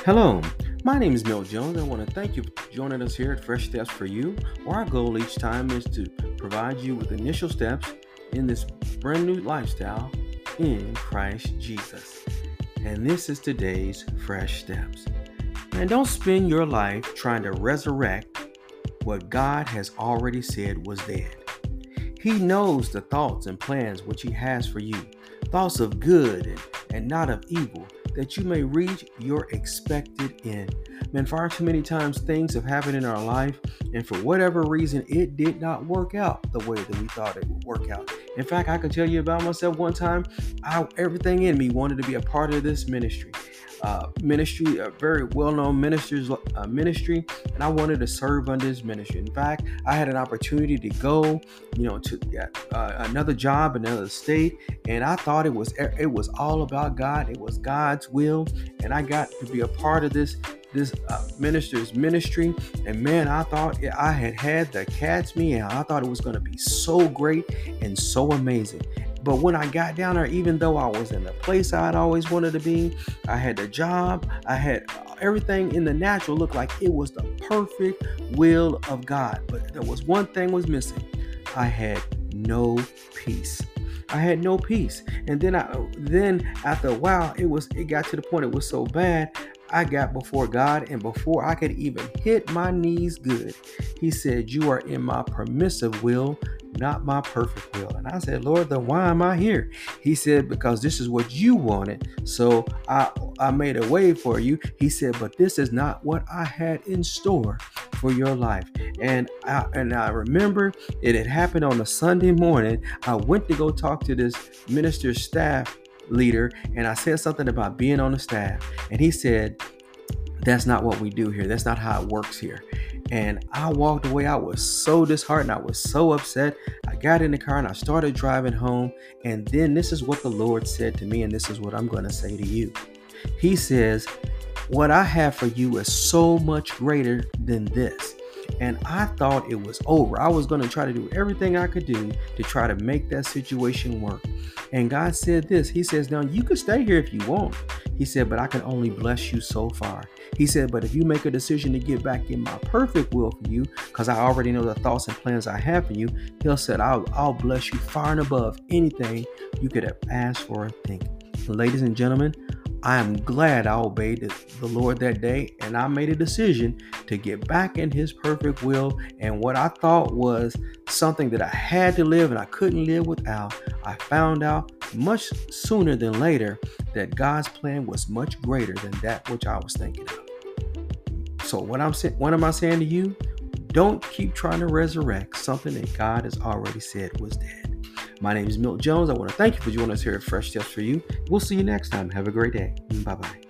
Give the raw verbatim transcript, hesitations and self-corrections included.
Hello, my name is Milt Jones. I want to thank you for joining us here at Fresh Steps for You, where our goal each time is to provide you with initial steps in this brand new lifestyle in Christ Jesus. And this is today's Fresh Steps. And don't spend your life trying to resurrect what God has already said was dead. He knows the thoughts and plans which He has for you, thoughts of good and, and not of evil, that you may reach your expected end. Man, far too many times things have happened in our life, and for whatever reason, it did not work out the way that we thought it would work out. In fact, I can tell you about myself. One time, I, everything in me wanted to be a part of this ministry. Uh, ministry, a very well-known minister's uh, ministry, and I wanted to serve under his ministry. In fact, I had an opportunity to go, you know, to uh, another job, another state, and I thought it was it was all about God. It was God's will, and I got to be a part of this this uh, minister's ministry. And man, I thought I had had the cat's meow. I thought it was going to be so great and so amazing. But when I got down there, even though I was in the place I'd always wanted to be, I had the job, I had everything in the natural looked like it was the perfect will of God. But there was one thing was missing. I had no peace. I had no peace. And then I then after a while, it was it got to the point it was so bad. I got before God, and before I could even hit my knees good, He said, "You are in my permissive will, not my perfect will." And I said, "Lord, then why am I here?" He said, "Because this is what you wanted, so I I made a way for you." He said, "But this is not what I had in store for your life." And I and I remember it had happened on a Sunday morning. I went to go talk to this minister's staff leader, and I said something about being on the staff, and he said, "That's not what we do here. That's not how it works here." And I walked away. I was so disheartened. I was so upset. I got in the car and I started driving home. And then this is what the Lord said to me, and this is what I'm going to say to you. He says, "What I have for you is so much greater than this." And I thought it was over. I was going to try to do everything I could do to try to make that situation work. And God said this. He says, "Now you can stay here if you want." He said, "But I can only bless you so far." He said, "But if you make a decision to get back in my perfect will for you, because I already know the thoughts and plans I have for you," He'll said, I'll, I'll bless you far and above anything you could have asked for or think." Ladies and gentlemen, I am glad I obeyed the, the Lord that day, and I made a decision to get back in His perfect will. And what I thought was something that I had to live and I couldn't live without, I found out much sooner than later that God's plan was much greater than that which I was thinking of. So what I'm saying, what am I saying to you? Don't keep trying to resurrect something that God has already said was dead. My name is Milt Jones. I want to thank you for joining us here at Fresh Steps for You. We'll see you next time. Have a great day. Bye-bye.